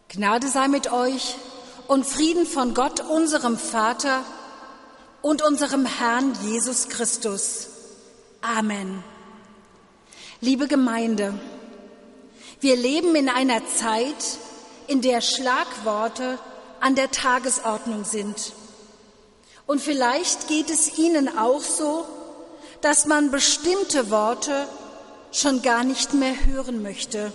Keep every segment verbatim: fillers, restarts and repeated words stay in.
Gnade sei mit euch und Frieden von Gott, unserem Vater und unserem Herrn Jesus Christus. Amen. Liebe Gemeinde, wir leben in einer Zeit, in der Schlagworte an der Tagesordnung sind. Und vielleicht geht es Ihnen auch so, dass man bestimmte Worte schon gar nicht mehr hören möchte.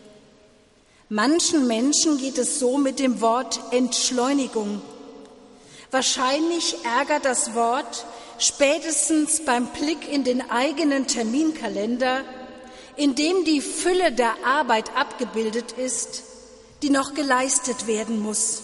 Manchen Menschen geht es so mit dem Wort Entschleunigung. Wahrscheinlich ärgert das Wort spätestens beim Blick in den eigenen Terminkalender, in dem die Fülle der Arbeit abgebildet ist, die noch geleistet werden muss.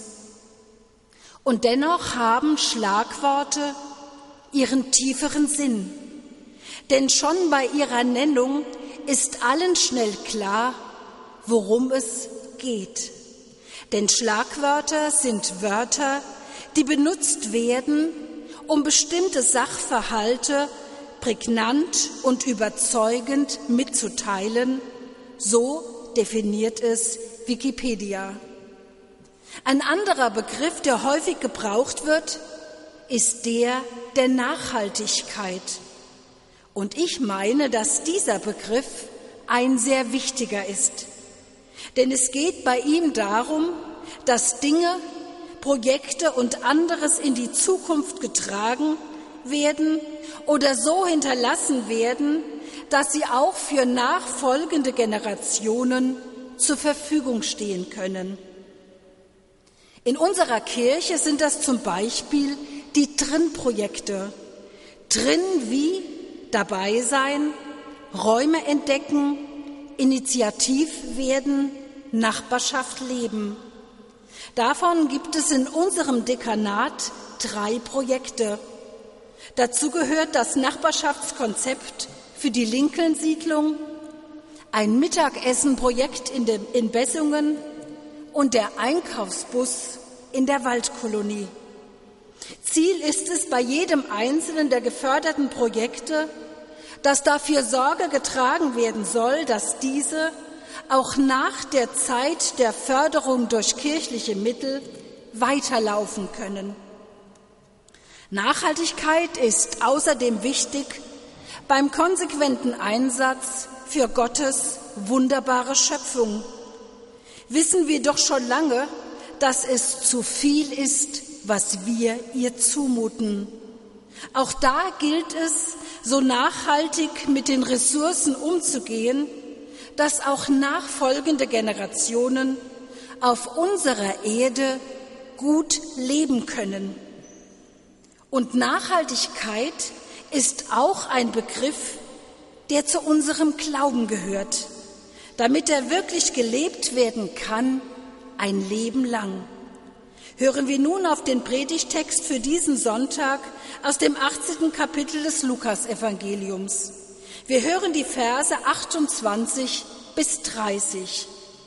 Und dennoch haben Schlagworte ihren tieferen Sinn. Denn schon bei ihrer Nennung ist allen schnell klar, worum es geht. Denn Schlagwörter sind Wörter, die benutzt werden, um bestimmte Sachverhalte prägnant und überzeugend mitzuteilen. So definiert es Wikipedia. Ein anderer Begriff, der häufig gebraucht wird, ist der der Nachhaltigkeit. Und ich meine, dass dieser Begriff ein sehr wichtiger ist. Denn es geht bei ihm darum, dass Dinge, Projekte und anderes in die Zukunft getragen werden oder so hinterlassen werden, dass sie auch für nachfolgende Generationen zur Verfügung stehen können. In unserer Kirche sind das zum Beispiel die Drin-Projekte. Drin wie dabei sein, Räume entdecken, initiativ werden, Nachbarschaft leben. Davon gibt es in unserem Dekanat drei Projekte. Dazu gehört das Nachbarschaftskonzept für die Lincoln-Siedlung, ein Mittagessenprojekt in, den, in Bessungen und der Einkaufsbus in der Waldkolonie. Ziel ist es bei jedem einzelnen der geförderten Projekte, dass dafür Sorge getragen werden soll, dass diese auch nach der Zeit der Förderung durch kirchliche Mittel weiterlaufen können. Nachhaltigkeit ist außerdem wichtig beim konsequenten Einsatz für Gottes wunderbare Schöpfung. Wissen wir doch schon lange, dass es zu viel ist, was wir ihr zumuten. Auch da gilt es, so nachhaltig mit den Ressourcen umzugehen, dass auch nachfolgende Generationen auf unserer Erde gut leben können. Und Nachhaltigkeit ist auch ein Begriff, der zu unserem Glauben gehört, damit er wirklich gelebt werden kann, ein Leben lang. Hören wir nun auf den Predigtext für diesen Sonntag aus dem achtzehnten Kapitel des Lukas-Evangeliums. Wir hören die Verse achtundzwanzig bis dreißig.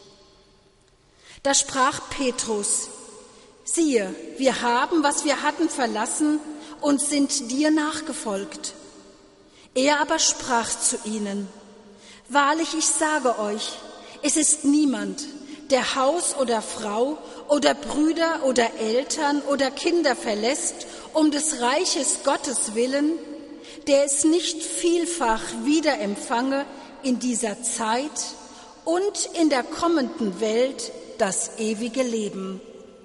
Da sprach Petrus: Siehe, wir haben, was wir hatten, verlassen und sind dir nachgefolgt. Er aber sprach zu ihnen: Wahrlich, ich sage euch, es ist niemand, der Haus oder Frau oder Brüder oder Eltern oder Kinder verlässt, um des Reiches Gottes willen, der es nicht vielfach wieder empfange in dieser Zeit und in der kommenden Welt das ewige Leben.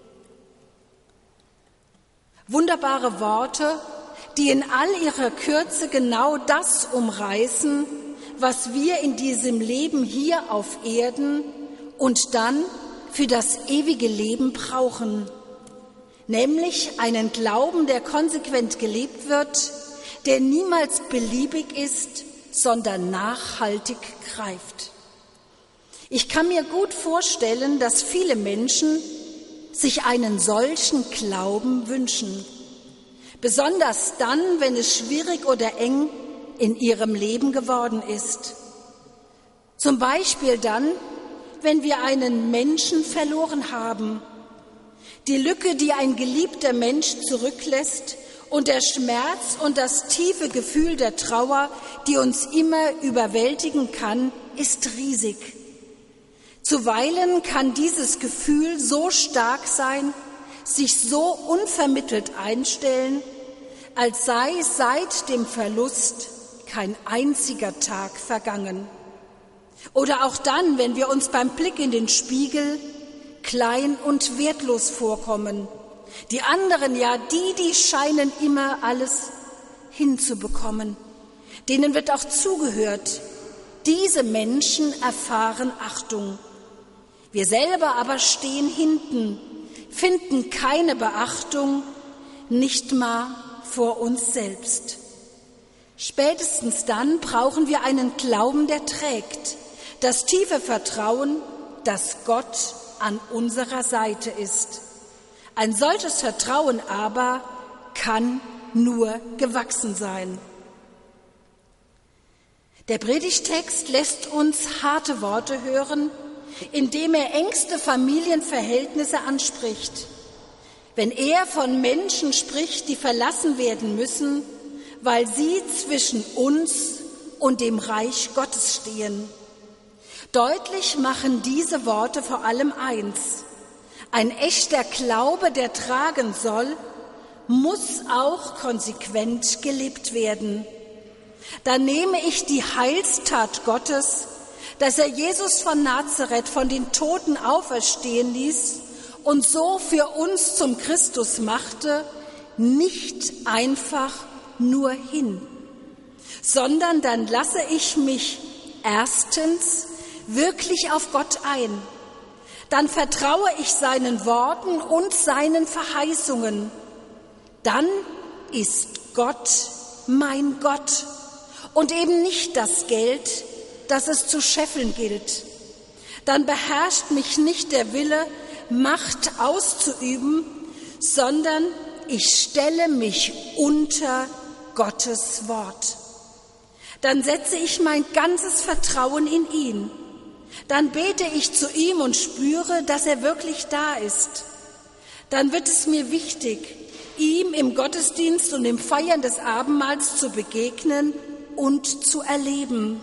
Wunderbare Worte, die in all ihrer Kürze genau das umreißen, was wir in diesem Leben hier auf Erden und dann für das ewige Leben brauchen, nämlich einen Glauben, der konsequent gelebt wird, der niemals beliebig ist, sondern nachhaltig greift. Ich kann mir gut vorstellen, dass viele Menschen sich einen solchen Glauben wünschen, besonders dann, wenn es schwierig oder eng in ihrem Leben geworden ist. Zum Beispiel dann, wenn wir einen Menschen verloren haben. Die Lücke, die ein geliebter Mensch zurücklässt, und der Schmerz und das tiefe Gefühl der Trauer, die uns immer überwältigen kann, ist riesig. Zuweilen kann dieses Gefühl so stark sein, sich so unvermittelt einstellen, als sei seit dem Verlust kein einziger Tag vergangen. Oder auch dann, wenn wir uns beim Blick in den Spiegel klein und wertlos vorkommen. Die anderen, ja, die, die scheinen immer alles hinzubekommen. Denen wird auch zugehört. Diese Menschen erfahren Achtung. Wir selber aber stehen hinten, finden keine Beachtung, nicht mal vor uns selbst. Spätestens dann brauchen wir einen Glauben, der trägt, das tiefe Vertrauen, dass Gott an unserer Seite ist. Ein solches Vertrauen aber kann nur gewachsen sein. Der Predigtext lässt uns harte Worte hören, indem er engste Familienverhältnisse anspricht. Wenn er von Menschen spricht, die verlassen werden müssen, weil sie zwischen uns und dem Reich Gottes stehen. Deutlich machen diese Worte vor allem eins: Ein echter Glaube, der tragen soll, muss auch konsequent gelebt werden. Da nehme ich die Heilstat Gottes, dass er Jesus von Nazareth von den Toten auferstehen ließ und so für uns zum Christus machte, nicht einfach nur hin, sondern dann lasse ich mich erstens wirklich auf Gott ein. Dann vertraue ich seinen Worten und seinen Verheißungen. Dann ist Gott mein Gott und eben nicht das Geld, das es zu scheffeln gilt. Dann beherrscht mich nicht der Wille, Macht auszuüben, sondern ich stelle mich unter Gottes Wort. Dann setze ich mein ganzes Vertrauen in ihn. Dann bete ich zu ihm und spüre, dass er wirklich da ist. Dann wird es mir wichtig, ihm im Gottesdienst und im Feiern des Abendmahls zu begegnen und zu erleben.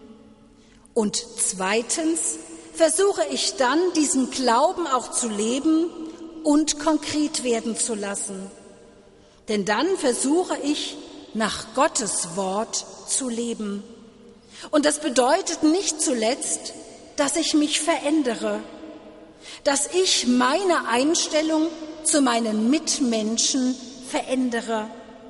Und zweitens versuche ich dann, diesen Glauben auch zu leben und konkret werden zu lassen. Denn dann versuche ich, nach Gottes Wort zu leben. Und das bedeutet nicht zuletzt, dass ich mich verändere, dass ich meine Einstellung zu meinen Mitmenschen verändere.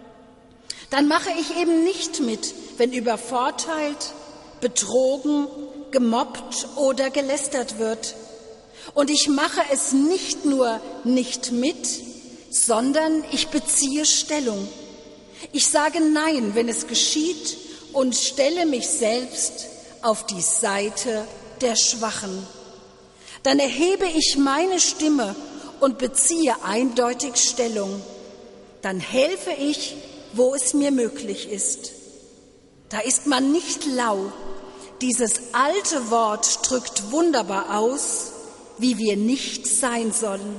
Dann mache ich eben nicht mit, wenn übervorteilt, betrogen, gemobbt oder gelästert wird. Und ich mache es nicht nur nicht mit, sondern ich beziehe Stellung. Ich sage Nein, wenn es geschieht, und stelle mich selbst auf die Seite der Schwachen. Dann erhebe ich meine Stimme und beziehe eindeutig Stellung. Dann helfe ich, wo es mir möglich ist. Da ist man nicht lau. Dieses alte Wort drückt wunderbar aus, wie wir nicht sein sollen.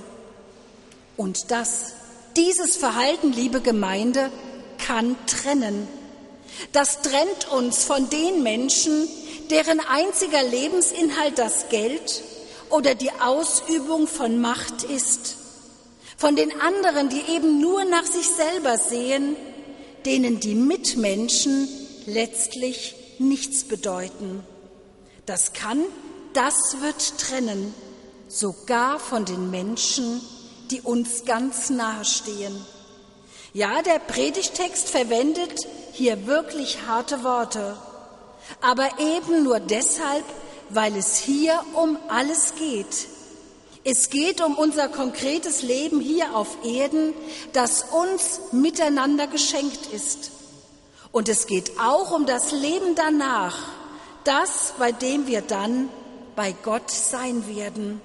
Und das, dieses Verhalten, liebe Gemeinde, kann trennen. Das trennt uns von den Menschen, deren einziger Lebensinhalt das Geld oder die Ausübung von Macht ist. Von den anderen, die eben nur nach sich selber sehen, denen die Mitmenschen letztlich nichts bedeuten. Das kann, das wird trennen, sogar von den Menschen, die uns ganz nahe stehen. Ja, der Predigtext verwendet hier wirklich harte Worte, aber eben nur deshalb, weil es hier um alles geht. Es geht um unser konkretes Leben hier auf Erden, das uns miteinander geschenkt ist. Und es geht auch um das Leben danach, das, bei dem wir dann bei Gott sein werden.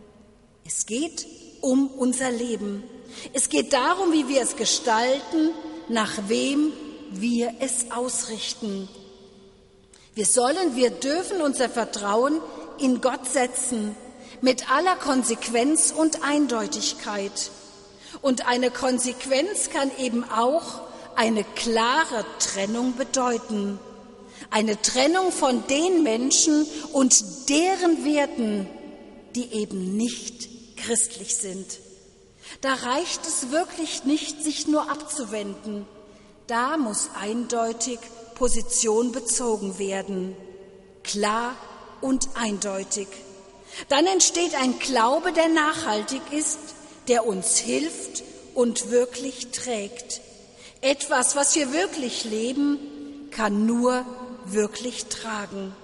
Es geht um unser Leben. Es geht darum, wie wir es gestalten, nach wem wir es ausrichten. Wir sollen, wir dürfen unser Vertrauen in Gott setzen, mit aller Konsequenz und Eindeutigkeit. Und eine Konsequenz kann eben auch eine klare Trennung bedeuten. Eine Trennung von den Menschen und deren Werten, die eben nicht christlich sind. Da reicht es wirklich nicht, sich nur abzuwenden. Da muss eindeutig Position bezogen werden, klar und eindeutig. Dann entsteht ein Glaube, der nachhaltig ist, der uns hilft und wirklich trägt. Etwas, was wir wirklich leben, kann nur wirklich tragen.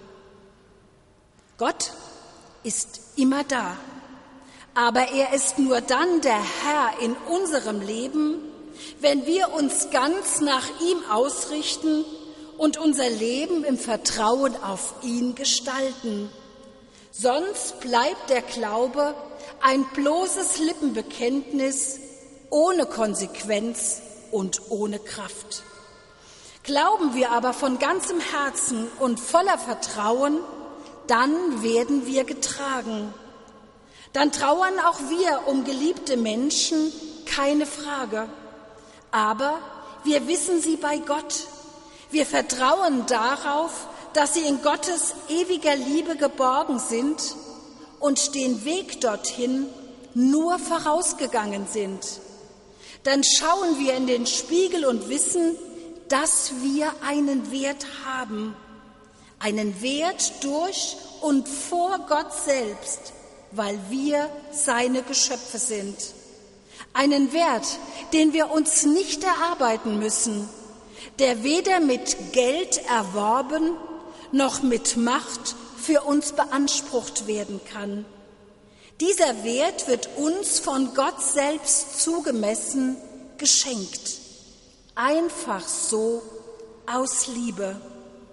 Gott ist immer da, aber er ist nur dann der Herr in unserem Leben, wenn wir uns ganz nach ihm ausrichten und unser Leben im Vertrauen auf ihn gestalten. Sonst bleibt der Glaube ein bloßes Lippenbekenntnis ohne Konsequenz und ohne Kraft. Glauben wir aber von ganzem Herzen und voller Vertrauen, dann werden wir getragen. Dann trauern auch wir um geliebte Menschen, keine Frage. Aber wir wissen sie bei Gott. Wir vertrauen darauf, dass sie in Gottes ewiger Liebe geborgen sind und den Weg dorthin nur vorausgegangen sind. Dann schauen wir in den Spiegel und wissen, dass wir einen Wert haben. Einen Wert durch und vor Gott selbst, weil wir seine Geschöpfe sind. Einen Wert, den wir uns nicht erarbeiten müssen, der weder mit Geld erworben noch mit Macht für uns beansprucht werden kann. Dieser Wert wird uns von Gott selbst zugemessen, geschenkt. Einfach so, aus Liebe.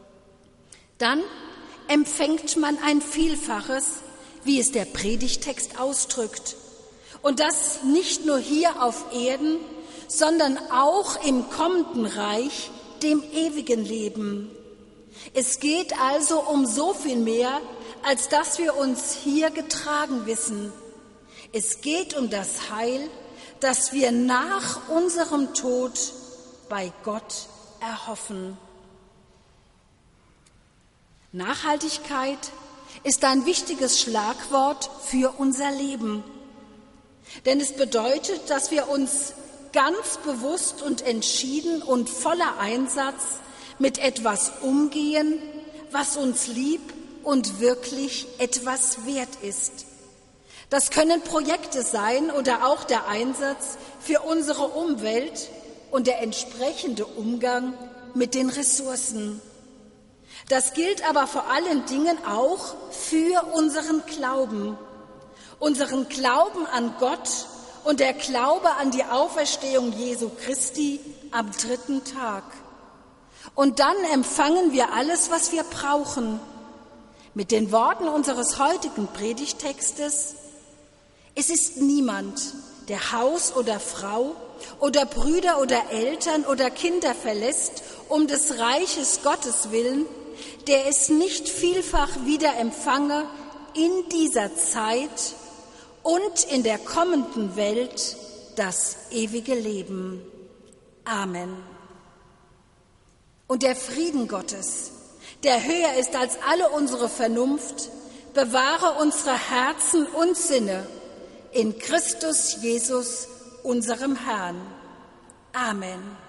Dann empfängt man ein Vielfaches, wie es der Predigtext ausdrückt. Und das nicht nur hier auf Erden, sondern auch im kommenden Reich, dem ewigen Leben. Es geht also um so viel mehr, als dass wir uns hier getragen wissen. Es geht um das Heil, das wir nach unserem Tod bei Gott erhoffen. Nachhaltigkeit ist ein wichtiges Schlagwort für unser Leben. Denn es bedeutet, dass wir uns ganz bewusst und entschieden und voller Einsatz mit etwas umgehen, was uns lieb und wirklich etwas wert ist. Das können Projekte sein oder auch der Einsatz für unsere Umwelt und der entsprechende Umgang mit den Ressourcen. Das gilt aber vor allen Dingen auch für unseren Glauben. Unseren Glauben an Gott und der Glaube an die Auferstehung Jesu Christi am dritten Tag. Und dann empfangen wir alles, was wir brauchen. Mit den Worten unseres heutigen Predigtextes: Es ist niemand, der Haus oder Frau oder Brüder oder Eltern oder Kinder verlässt, um des Reiches Gottes willen, der es nicht vielfach wieder empfange in dieser Zeit und in der kommenden Welt das ewige Leben. Amen. Und der Frieden Gottes, der höher ist als alle unsere Vernunft, bewahre unsere Herzen und Sinne in Christus Jesus, unserem Herrn. Amen.